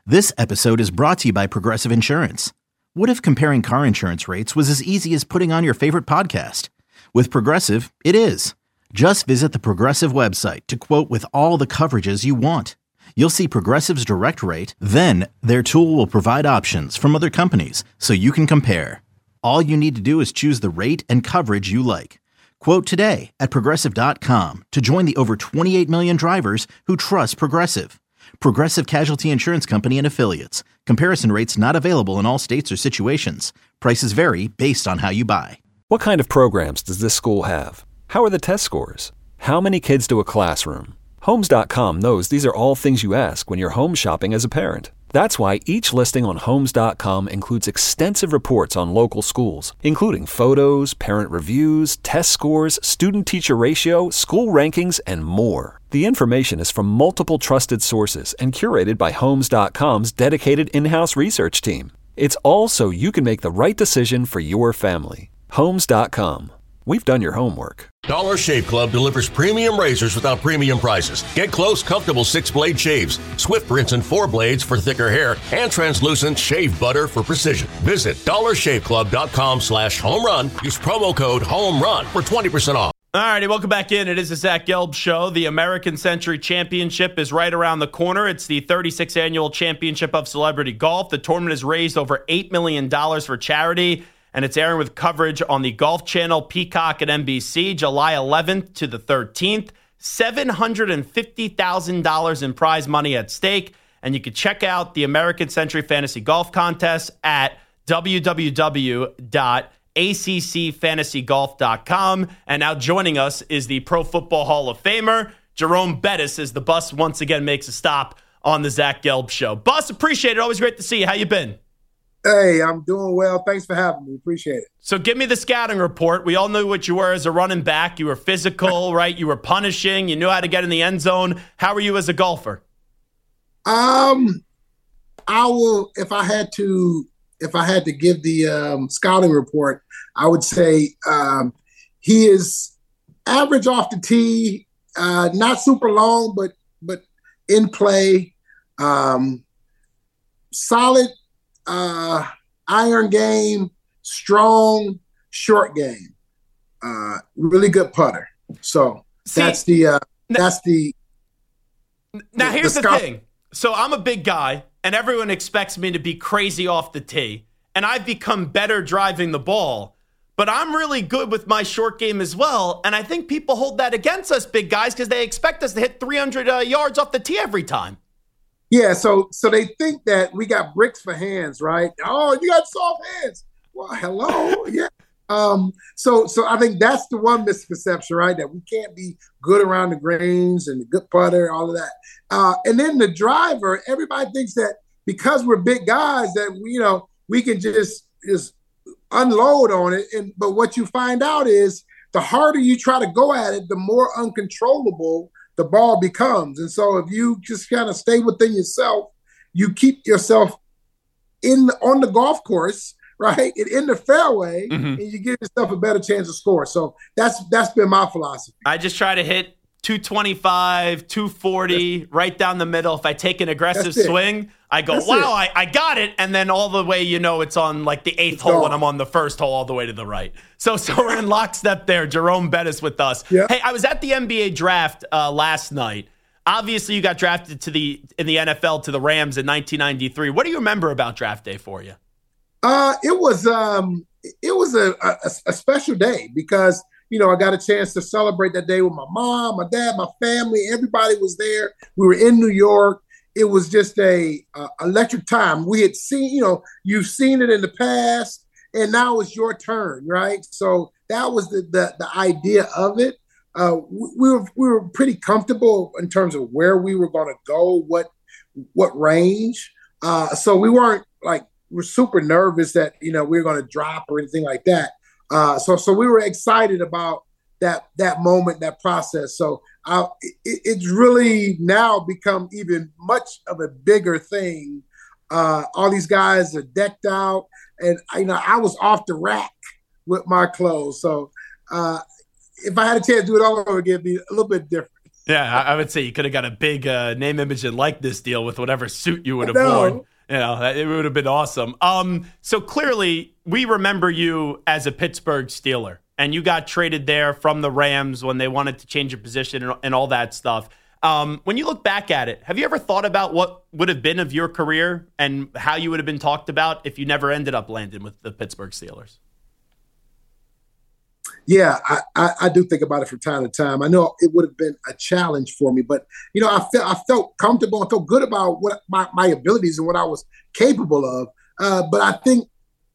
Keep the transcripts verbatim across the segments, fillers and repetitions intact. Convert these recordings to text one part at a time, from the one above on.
This episode is brought to you by Progressive Insurance. What if comparing car insurance rates was as easy as putting on your favorite podcast? With Progressive, it is. Just visit the Progressive website to quote with all the coverages you want. You'll see Progressive's direct rate, then their tool will provide options from other companies so you can compare. All you need to do is choose the rate and coverage you like. Quote today at progressive dot com to join the over twenty-eight million drivers who trust Progressive. Progressive Casualty Insurance Company and Affiliates. Comparison rates not available in all states or situations. Prices vary based on how you buy. What kind of programs does this school have? How are the test scores? How many kids do a classroom? Homes dot com knows these are all things you ask when you're home shopping as a parent. That's why each listing on Homes dot com includes extensive reports on local schools, including photos, parent reviews, test scores, student-teacher ratio, school rankings, and more. The information is from multiple trusted sources and curated by Homes dot com's dedicated in-house research team. It's all so you can make the right decision for your family. Homes dot com. We've done your homework. Dollar Shave Club delivers premium razors without premium prices. Get close, comfortable six-blade shaves, swift rinse and four blades for thicker hair, and translucent shave butter for precision. Visit dollar shave club dot com slash home run. Use promo code HOMERUN for twenty percent off. All righty, welcome back in. It is the Zach Gelb Show. The American Century Championship is right around the corner. It's the thirty-sixth Annual Championship of Celebrity Golf. The tournament has raised over eight million dollars for charity, and it's airing with coverage on the Golf Channel, Peacock, and N B C, July eleventh to the thirteenth. seven hundred fifty thousand dollars in prize money at stake, and you can check out the American Century Fantasy Golf Contest at w w w dot a c c fantasy golf dot com. And now joining us is the Pro Football Hall of Famer, Jerome Bettis, as the bus once again makes a stop on the Zach Gelb Show. Bus, appreciate it. Always great to see you. How you been? Hey, I'm doing well. Thanks for having me. Appreciate it. So give me the scouting report. We all knew what you were as a running back. You were physical, right? You were punishing. You knew how to get in the end zone. How were you as a golfer? Um, I will, if I had to, if I had to give the um, scouting report, I would say um, he is average off the tee, uh, not super long, but but in play, um, solid. Uh, iron game, strong, short game, uh, really good putter. So See, that's the uh, that's the. Now the, here's the, the thing. So I'm a big guy, and everyone expects me to be crazy off the tee, and I've become better driving the ball. But I'm really good with my short game as well, and I think people hold that against us big guys because they expect us to hit three hundred uh, yards off the tee every time. Yeah, so so they think that we got bricks for hands, right? Oh, you got soft hands. Well, hello, yeah. Um, so so I think that's the one misconception, right? That we can't be good around the greens and the good putter, all of that. Uh, and then the driver, everybody thinks that because we're big guys that we, you know, we can just just unload on it. And but what you find out is the harder you try to go at it, the more uncontrollable the ball becomes. And so if you just kind of stay within yourself, you keep yourself in on the golf course, right, and in the fairway, mm-hmm. and you give yourself a better chance of score. So that's that's been my philosophy. I just try to hit two twenty-five, two forty, that's, right down the middle. If I take an aggressive swing, I go, that's wow, I, I got it. And then all the way, you know, it's on like the eighth it's hole gone. When I'm on the first hole all the way to the right. So so we're in lockstep there. Jerome Bettis with us. Yeah. Hey, I was at the N B A draft uh, last night. Obviously, you got drafted to the in the N F L to the Rams in nineteen ninety-three. What do you remember about draft day for you? Uh, it was um, it was a, a, a special day because, you know, I got a chance to celebrate that day with my mom, my dad, my family. Everybody was there. We were in New York. It was just a uh, electric time. We had seen, you know, you've seen it in the past, and now it's your turn, right? So that was the the, the idea of it. Uh, we were we were pretty comfortable in terms of where we were going to go, what what range. Uh, so we weren't like we're super nervous that, you know, we were going to drop or anything like that. Uh, so so we were excited about that that moment, that process. So uh, it, it's really now become even much of a bigger thing. Uh, all these guys are decked out, and you know I was off the rack with my clothes. So uh, if I had a chance to do it all over again, it'd be a little bit different. Yeah, I would say you could have got a big uh, name, image, and likeness deal with whatever suit you would have No. worn. You know, it would have been awesome. Um, so clearly, we remember you as a Pittsburgh Steeler, and you got traded there from the Rams when they wanted to change your position and, and all that stuff. Um, when you look back at it, have you ever thought about what would have been of your career and how you would have been talked about if you never ended up landing with the Pittsburgh Steelers? Yeah, I, I, I do think about it from time to time. I know it would have been a challenge for me, but you know, I felt I felt comfortable and felt good about what my, my abilities and what I was capable of. Uh, but I think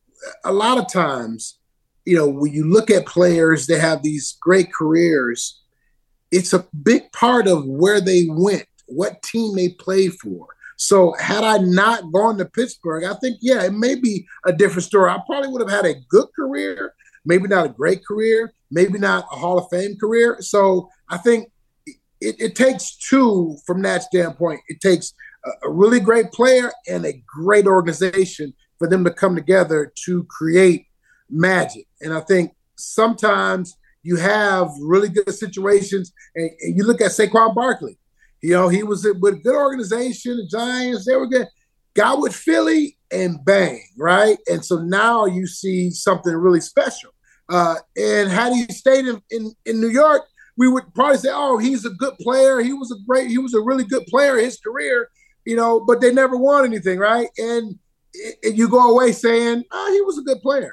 a lot of times, you know, when you look at players that have these great careers, it's a big part of where they went, what team they played for. So had I not gone to Pittsburgh, I think, yeah, it may be a different story. I probably would have had a good career. Maybe not a great career, maybe not a Hall of Fame career. So I think it, it takes two from that standpoint. It takes a, a really great player and a great organization for them to come together to create magic. And I think sometimes you have really good situations, and, and you look at Saquon Barkley. You know, he was with a good organization, the Giants, they were good. Got with Philly and bang, right? And so now you see something really special. Uh, and had he stayed in, in, in New York, we would probably say, oh, he's a good player. He was a great, he was a really good player in his career, you know, but they never won anything, right? And, and you go away saying, oh, he was a good player.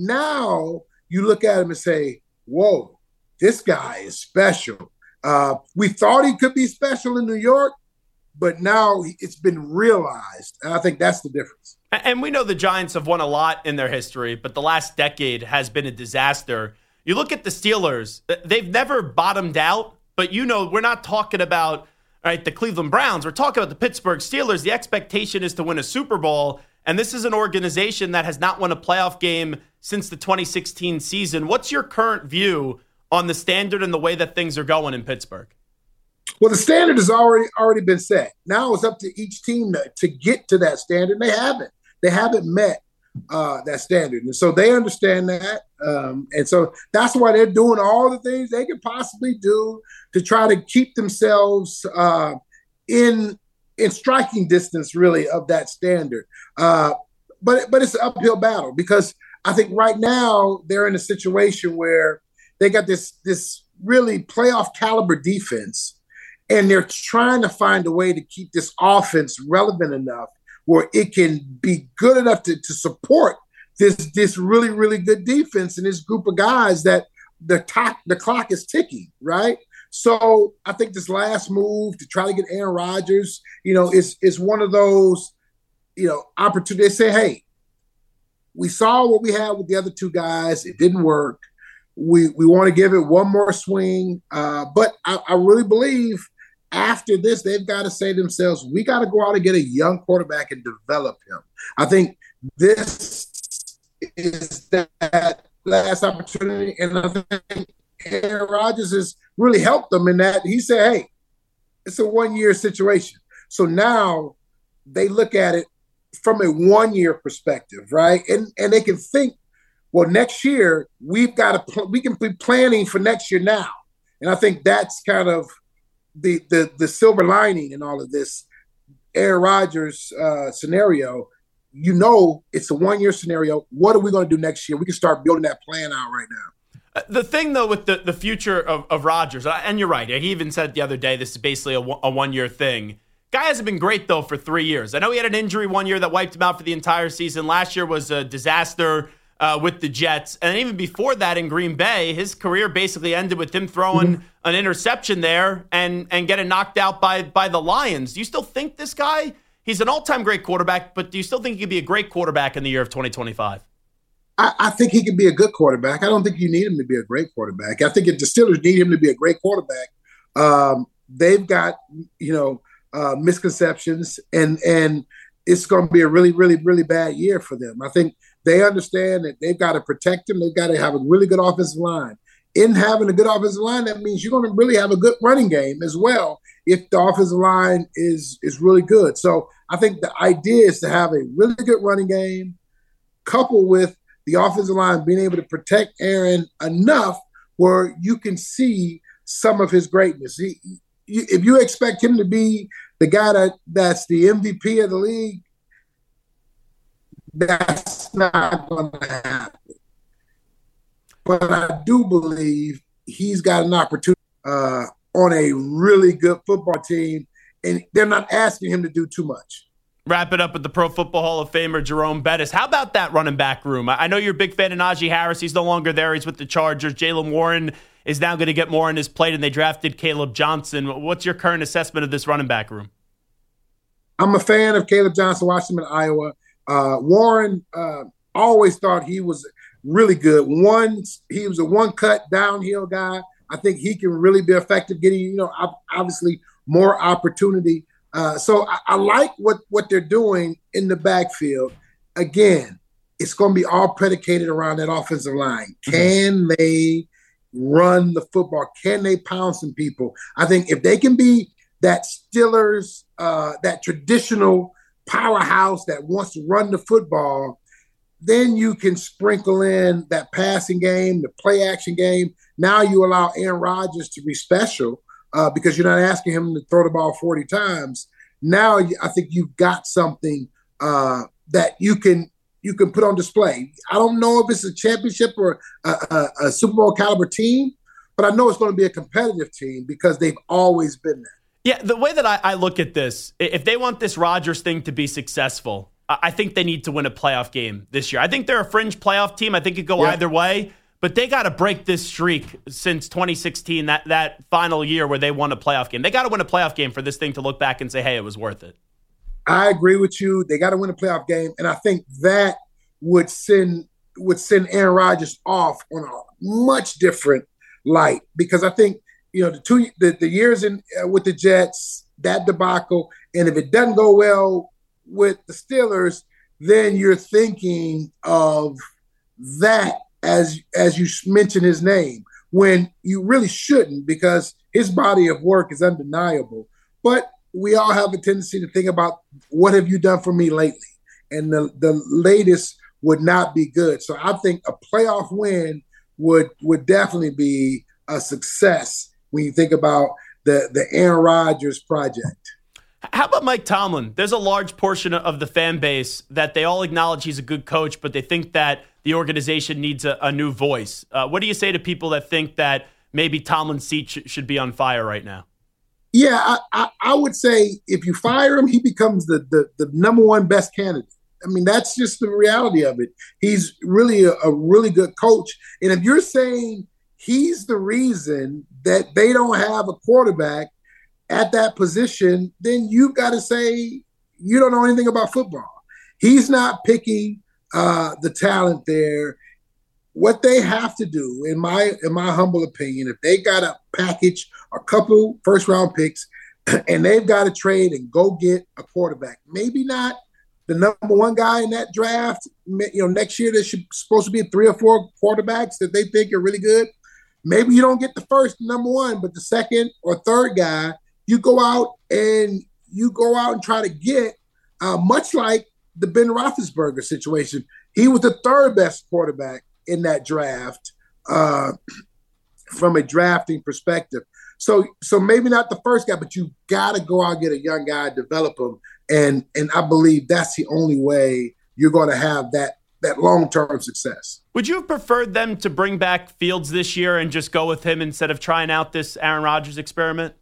Now you look at him and say, whoa, this guy is special. Uh, we thought he could be special in New York, but now it's been realized. And I think that's the difference. And we know the Giants have won a lot in their history, but the last decade has been a disaster. You look at the Steelers, they've never bottomed out, but you know, we're not talking about all right, the Cleveland Browns. We're talking about the Pittsburgh Steelers. The expectation is to win a Super Bowl, and this is an organization that has not won a playoff game since the twenty sixteen season. What's your current view on the standard and the way that things are going in Pittsburgh? Well, the standard has already already been set. Now it's up to each team to, to get to that standard. They haven't. They haven't met uh, that standard. And so they understand that. Um, and so that's why they're doing all the things they could possibly do to try to keep themselves uh, in in striking distance, really, of that standard. Uh, but, but it's an uphill battle because I think right now they're in a situation where they got this, this really playoff caliber defense, and they're trying to find a way to keep this offense relevant enough where it can be good enough to, to support this this really, really good defense and this group of guys that the, top, the clock is ticking, right? So I think this last move to try to get Aaron Rodgers, you know, is, is one of those, you know, opportunities. They say, hey, we saw what we had with the other two guys. It didn't work. We we want to give it one more swing. Uh, but I, I really believe after this, they've got to say to themselves, we got to go out and get a young quarterback and develop him. I think this is that last opportunity. And I think Aaron Rodgers has really helped them in that. He said, hey, it's a one-year situation. So now they look at it from a one-year perspective, right? And and they can think, well, next year we've got to pl- we can be planning for next year now. And I think that's kind of the the the silver lining in all of this Aaron Rodgers uh, scenario. You know, it's a one-year scenario. What are we going to do next year? We can start building that plan out right now. The thing, though, with the, the future of, of Rodgers, and you're right, he even said the other day this is basically a, a one-year thing. Guy hasn't been great, though, for three years. I know he had an injury one year that wiped him out for the entire season. Last year was a disaster uh, with the Jets. And even before that in Green Bay, his career basically ended with him throwing mm-hmm. an interception there and, and getting knocked out by, by the Lions. Do you still think this guy, he's an all-time great quarterback, but do you still think he could be a great quarterback in the year of twenty twenty-five? I, I think he can be a good quarterback. I don't think you need him to be a great quarterback. I think if the Steelers need him to be a great quarterback, um, they've got, you know, uh, misconceptions, and and it's going to be a really, really, really bad year for them. I think they understand that they've got to protect him. They've got to have a really good offensive line. In having a good offensive line, that means you're going to really have a good running game as well if the offensive line is is really good. So I think the idea is to have a really good running game coupled with the offensive line being able to protect Aaron enough where you can see some of his greatness. He, you, if you expect him to be the guy that, that's the M V P of the league, that's not going to happen. But I do believe he's got an opportunity uh, on a really good football team, and they're not asking him to do too much. Wrap it up with the Pro Football Hall of Famer, Jerome Bettis. How about that running back room? I know you're a big fan of Najee Harris. He's no longer there. He's with the Chargers. Jaylen Warren is now going to get more on his plate, and they drafted Caleb Johnson. What's your current assessment of this running back room? I'm a fan of Caleb Johnson, Washington, Iowa. Uh, Warren, uh, always thought he was really good. One, he was a one-cut downhill guy. I think he can really be effective, getting, you know, obviously more opportunity. Uh, so I, I like what, what they're doing in the backfield. Again, it's going to be all predicated around that offensive line. Can they run the football? Can they pound some people? I think if they can be that Steelers, uh, that traditional powerhouse that wants to run the football, then you can sprinkle in that passing game, the play action game. Now you allow Aaron Rodgers to be special. Uh, because you're not asking him to throw the ball forty times. Now I think you've got something uh, that you can you can put on display. I don't know if it's a championship or a, a, a Super Bowl caliber team, but I know it's going to be a competitive team because they've always been there. Yeah, the way that I, I look at this, if they want this Rodgers thing to be successful, I think they need to win a playoff game this year. I think they're a fringe playoff team. I think it could go yeah. either way. But they got to break this streak since twenty sixteen, that, that final year where they won a playoff game. They got to win a playoff game for this thing to look back and say, hey, it was worth it. I agree with you. They got to win a playoff game. And I think that would send would send Aaron Rodgers off on a much different light. Because I think, you know, the two the, the years in uh, with the Jets, that debacle, and if it doesn't go well with the Steelers, then you're thinking of that as as you mention his name, when you really shouldn't, because his body of work is undeniable. But we all have a tendency to think about, what have you done for me lately? And the, the latest would not be good. So I think a playoff win would would definitely be a success when you think about the, the Aaron Rodgers project. How about Mike Tomlin? There's a large portion of the fan base that they all acknowledge he's a good coach, but they think that the organization needs a, a new voice. Uh, what do you say to people that think that maybe Tomlin's seat sh- should be on fire right now? Yeah, I, I, I would say if you fire him, he becomes the, the, the number one best candidate. I mean, that's just the reality of it. He's really a, a really good coach. And if you're saying he's the reason that they don't have a quarterback at that position, then you've got to say you don't know anything about football. He's not picking uh, the talent there. What they have to do, in my in my humble opinion, if they got to package a couple first round picks and they've got to trade and go get a quarterback, maybe not the number one guy in that draft. You know, next year there should supposed to be three or four quarterbacks that they think are really good. Maybe you don't get the first number one, but the second or third guy, you go out and you go out and try to get, uh, much like the Ben Roethlisberger situation. He was the third best quarterback in that draft uh, from a drafting perspective. So so maybe not the first guy, but you got to go out and get a young guy, develop him. And and I believe that's the only way you're going to have that that long-term success. Would you have preferred them to bring back Fields this year and just go with him instead of trying out this Aaron Rodgers experiment?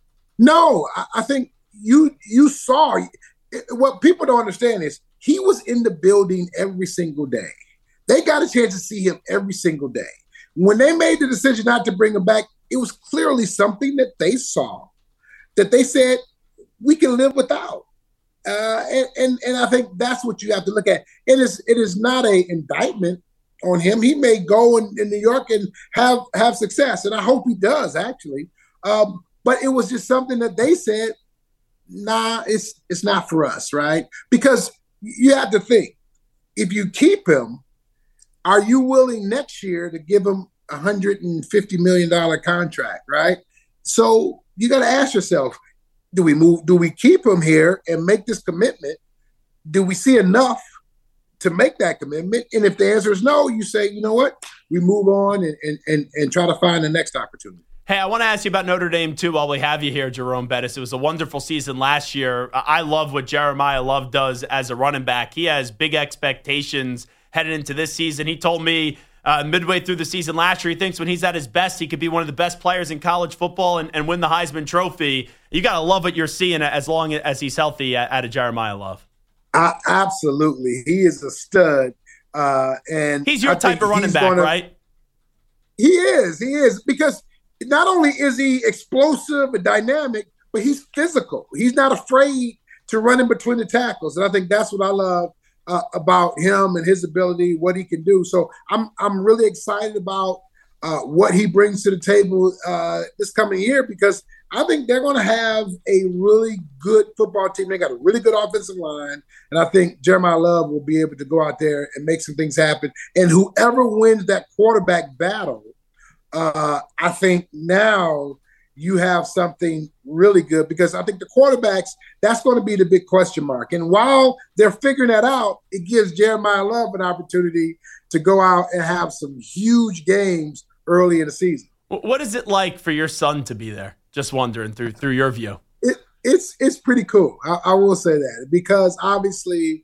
No, I, I think you you saw it, what people don't understand is he was in the building every single day. They got a chance to see him every single day. When they made the decision not to bring him back, it was clearly something that they saw that they said we can live without. Uh, and, and and I think that's what you have to look at. It is it is not an indictment on him. He may go in, in New York and have have success, and I hope he does actually. Um, but it was just something that they said, nah, it's it's not for us, right? Because you have to think, if you keep him, are you willing next year to give him a one hundred fifty million dollars contract, right? So you got to ask yourself, do we move? Do we keep him here and make this commitment? Do we see enough to make that commitment? And if the answer is no, you say, you know what? We move on and and and, and try to find the next opportunity. Hey, I want to ask you about Notre Dame, too, while we have you here, Jerome Bettis. It was a wonderful season last year. I love what Jeremiah Love does as a running back. He has big expectations headed into this season. He told me uh, midway through the season last year, he thinks when he's at his best, he could be one of the best players in college football and, and win the Heisman Trophy. You got to love what you're seeing as long as he's healthy out of Jeremiah Love. Uh, absolutely. He is a stud. Uh, and He's your I type of running back, gonna, right? He is. He is. Because not only is he explosive and dynamic, but he's physical. He's not afraid to run in between the tackles. And I think that's what I love uh, about him and his ability, what he can do. So I'm I'm really excited about uh, what he brings to the table uh, this coming year, because I think they're going to have a really good football team. They got a really good offensive line, and I think Jeremiah Love will be able to go out there and make some things happen. And whoever wins that quarterback battle, uh, I think now you have something really good, because I think the quarterbacks, that's going to be the big question mark. And while they're figuring that out, it gives Jeremiah Love an opportunity to go out and have some huge games early in the season. What is it like for your son to be there? Just wondering through through your view. It, it's it's pretty cool. I, I will say that, because obviously,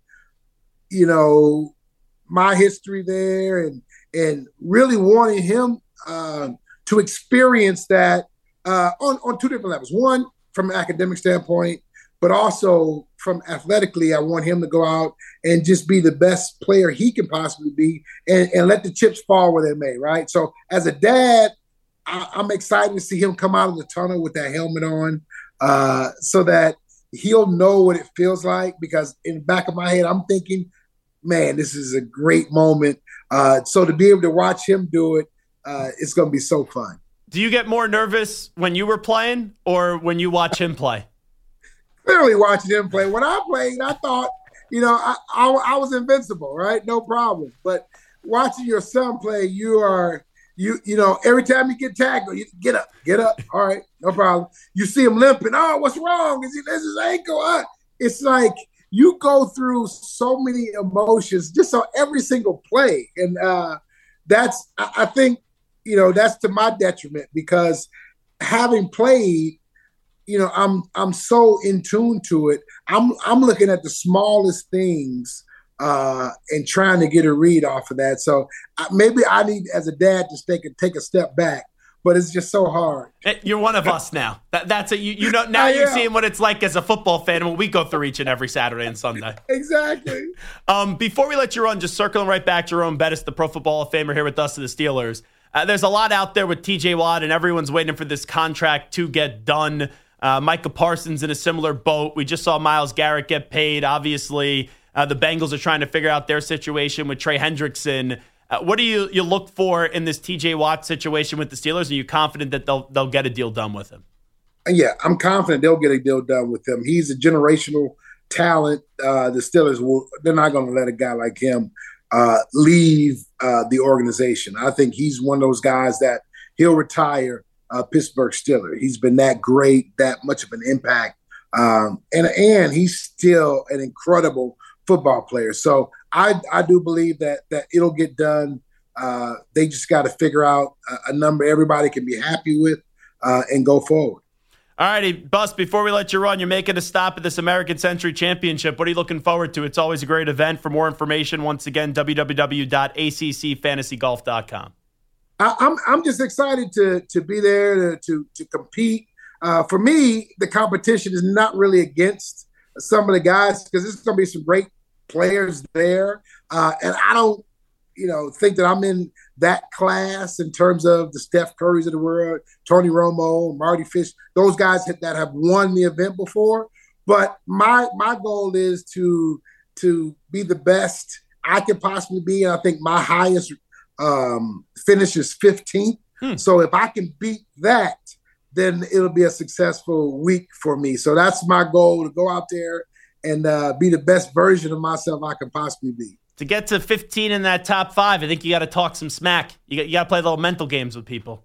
you know, my history there, and and really wanting him uh, to experience that uh, on on two different levels. One, from an academic standpoint, but also from athletically, I want him to go out and just be the best player he can possibly be, and, and let the chips fall where they may. Right. So as a dad, I'm excited to see him come out of the tunnel with that helmet on, uh, so that he'll know what it feels like, because in the back of my head, I'm thinking, man, this is a great moment. Uh, so to be able to watch him do it, uh, it's going to be so fun. Do you get more nervous when you were playing or when you watch him play? Clearly watching him play. When I played, I thought, you know, I, I, I was invincible, right? No problem. But watching your son play, you are – You you know, every time you get tackled, you get up, get up. All right, no problem. You see him limping. Oh, what's wrong? Is he this his ankle? Uh, it's like you go through so many emotions just on every single play. And uh, that's, I, I think, you know, that's to my detriment, because having played, you know, I'm I'm so in tune to it. I'm I'm looking at the smallest things uh, and trying to get a read off of that. So uh, maybe I need, as a dad, to take a, take a step back, but it's just so hard. You're one of us now. That, that's a, you, you know, now you're seeing what it's like as a football fan and what we go through each and every Saturday and Sunday. Exactly. Um, before we let you run, just circling right back, Jerome Bettis, the Pro Football Hall of Famer here with us to the Steelers. Uh, there's a lot out there with T J Watt, and everyone's waiting for this contract to get done. Uh, Micah Parsons in a similar boat. We just saw Myles Garrett get paid. Obviously, Uh, the Bengals are trying to figure out their situation with Trey Hendrickson. Uh, what do you, you look for in this T J Watt situation with the Steelers? Are you confident that they'll they'll get a deal done with him? Yeah, I'm confident they'll get a deal done with him. He's a generational talent. Uh, the Steelers will they're not going to let a guy like him uh, leave uh, the organization. I think he's one of those guys that he'll retire uh, Pittsburgh Steeler. He's been that great, that much of an impact, um, and and he's still an incredible football player. So I I do believe that that it'll get done. Uh, they just got to figure out a, a number everybody can be happy with uh, and go forward. All righty, Bus, before we let you run, you're making a stop at this American Century Championship. What are you looking forward to? It's always a great event. For more information, once again, w w w dot a c c fantasy golf dot com. I, I'm I'm just excited to to be there to to, to compete. Uh, for me, the competition is not really against some of the guys, because there's going to be some great players there. Uh, and I don't, you know, think that I'm in that class in terms of the Steph Currys of the world, Tony Romo, Marty Fish, those guys that have won the event before. But my my goal is to to be the best I can possibly be. And I think my highest um, finish is fifteenth. Hmm. So if I can beat that, then it'll be a successful week for me. So that's my goal, to go out there and uh, be the best version of myself I can possibly be. To get to fifteen in that top five, I think you got to talk some smack. You got, you got to play little mental games with people.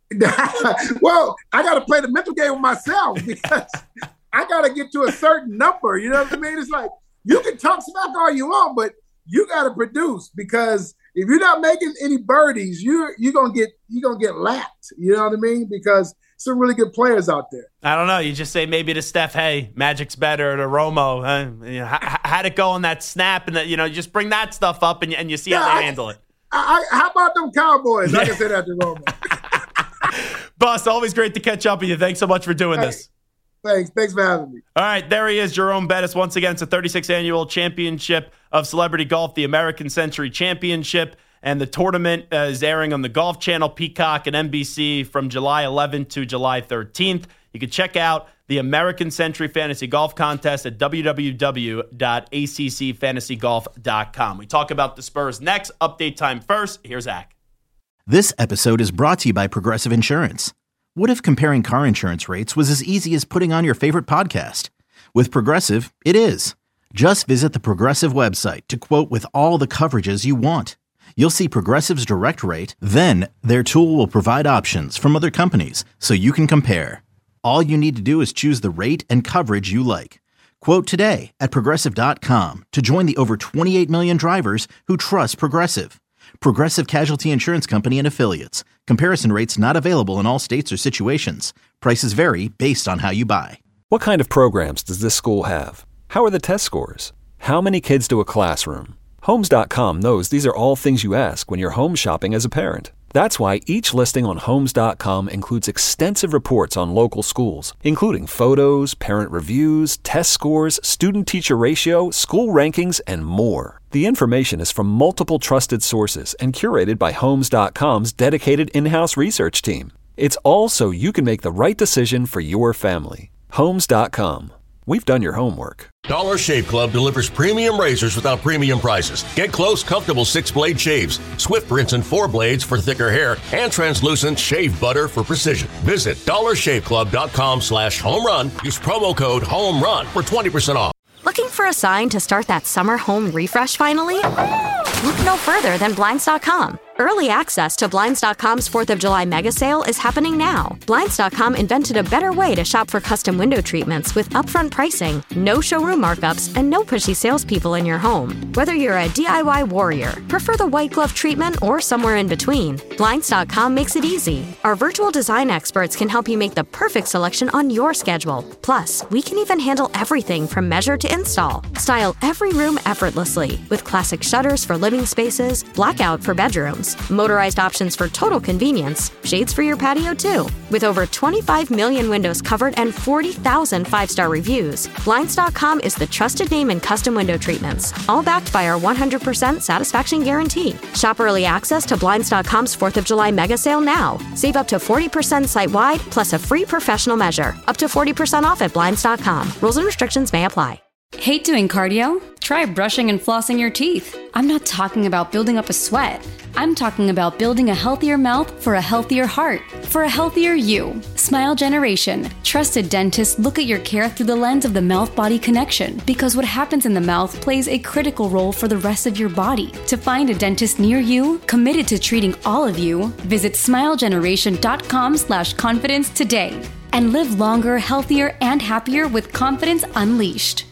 Well, I got to play the mental game with myself, because I got to get to a certain number. You know what I mean? It's like, you can talk smack all you want, but you got to produce, because if you're not making any birdies, you're you're gonna get you're gonna get lapped. You know what I mean? Because some really good players out there. I don't know. You just say maybe to Steph, "Hey, Magic's better," to Romo. Uh, you know, how, how'd it go on that snap? And that, you know, you just bring that stuff up and you, and you see yeah, how they I, handle it. I, I, how about them Cowboys? I can say that to Romo. Boss, always great to catch up with you. Thanks so much for doing hey, this. Thanks. Thanks for having me. All right, there he is, Jerome Bettis. Once again, it's the thirty-sixth Annual Championship of Celebrity Golf, the American Century Championship. And the tournament uh, is airing on the Golf Channel, Peacock, and N B C from July eleventh to July thirteenth. You can check out the American Century Fantasy Golf Contest at w w w dot a c c fantasy golf dot com. We talk about the Spurs next. Update time first. Here's Zach. This episode is brought to you by Progressive Insurance. What if comparing car insurance rates was as easy as putting on your favorite podcast? With Progressive, it is. Just visit the Progressive website to quote with all the coverages you want. You'll see Progressive's direct rate, then their tool will provide options from other companies so you can compare. All you need to do is choose the rate and coverage you like. Quote today at progressive dot com to join the over twenty-eight million drivers who trust Progressive. Progressive Casualty Insurance Company and Affiliates. Comparison rates not available in all states or situations. Prices vary based on how you buy. What kind of programs does this school have? How are the test scores? How many kids do a classroom? Homes dot com knows these are all things you ask when you're home shopping as a parent. That's why each listing on Homes dot com includes extensive reports on local schools, including photos, parent reviews, test scores, student-teacher ratio, school rankings, and more. The information is from multiple trusted sources and curated by Homes dot com's dedicated in-house research team. It's all so you can make the right decision for your family. Homes dot com. We've done your homework. Dollar Shave Club delivers premium razors without premium prices. Get close, comfortable six-blade shaves, Swift rinse and four blades for thicker hair, and translucent shave butter for precision. Visit dollar shave club dot com slash home run. Use promo code HOMERUN for twenty percent off. Looking for a sign to start that summer home refresh finally? Look no further than Blinds dot com. Early access to Blinds dot com's fourth of July mega sale is happening now. Blinds dot com invented a better way to shop for custom window treatments with upfront pricing, no showroom markups, and no pushy salespeople in your home. Whether you're a D I Y warrior, prefer the white glove treatment, or somewhere in between, Blinds dot com makes it easy. Our virtual design experts can help you make the perfect selection on your schedule. Plus, we can even handle everything from measure to install. Style every room effortlessly with classic shutters for living spaces, blackout for bedrooms, motorized options for total convenience, shades for your patio too. With over twenty-five million windows covered and forty thousand five-star reviews, Blinds dot com is the trusted name in custom window treatments, all backed by our one hundred percent satisfaction guarantee. Shop early access to Blinds dot com's fourth of July mega sale now. Save up to forty percent site-wide, plus a free professional measure. Up to forty percent off at Blinds dot com. Rules and restrictions may apply. Hate doing cardio? Try brushing and flossing your teeth. I'm not talking about building up a sweat. I'm talking about building a healthier mouth for a healthier heart, for a healthier you. Smile Generation. Trusted dentists look at your care through the lens of the mouth-body connection, because what happens in the mouth plays a critical role for the rest of your body. To find a dentist near you, committed to treating all of you, visit smile generation dot com slash confidence today and live longer, healthier, and happier with confidence unleashed.